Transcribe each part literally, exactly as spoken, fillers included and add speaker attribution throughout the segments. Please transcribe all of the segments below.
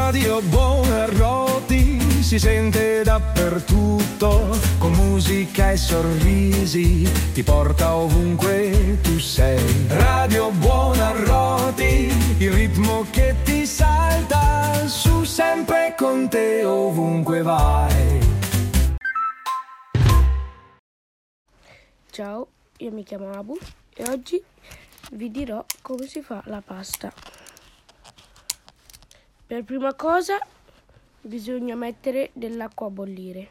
Speaker 1: Radio Buonarroti si sente dappertutto, con musica e sorrisi ti porta ovunque tu sei. Radio Buonarroti, il ritmo che ti salta su, sempre con te ovunque vai.
Speaker 2: Ciao, io mi chiamo Abu e oggi vi dirò come si fa la pasta. Per prima cosa bisogna mettere dell'acqua a bollire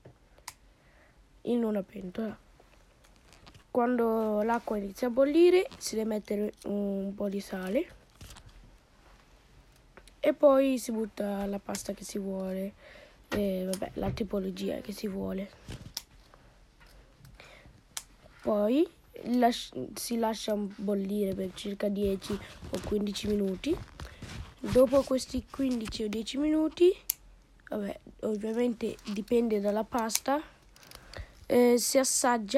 Speaker 2: in una pentola. Quando l'acqua inizia a bollire si deve mettere un po' di sale e poi si butta la pasta che si vuole, e vabbè, la tipologia che si vuole. Poi las- si lascia bollire per circa dieci o quindici minuti. Dopo questi quindici o dieci minuti, vabbè, ovviamente dipende dalla pasta, eh, si assaggia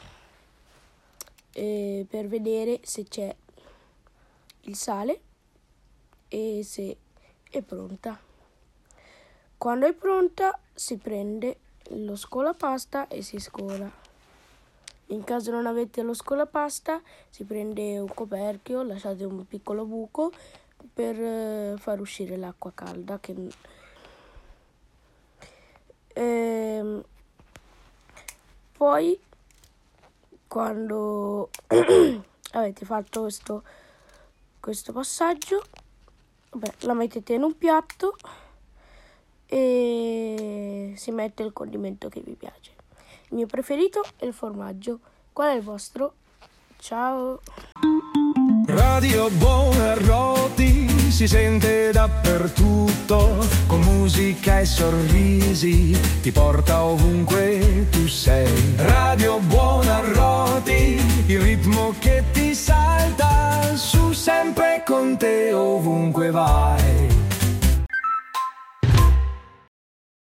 Speaker 2: eh, per vedere se c'è il sale e se è pronta. Quando è pronta si prende lo scolapasta e si scola. In caso non avete lo scolapasta, si prende un coperchio, lasciate un piccolo buco per eh, far uscire l'acqua calda. Che... Ehm... Poi, quando avete fatto questo, questo passaggio, vabbè, la mettete in un piatto e si mette il condimento che vi piace. Il mio preferito è il formaggio. Qual è il vostro? Ciao!
Speaker 1: Radio Buonarroti si sente dappertutto, con musica e sorrisi ti porta ovunque tu sei. Radio Buonarroti, il ritmo che ti salta su, sempre con te ovunque vai.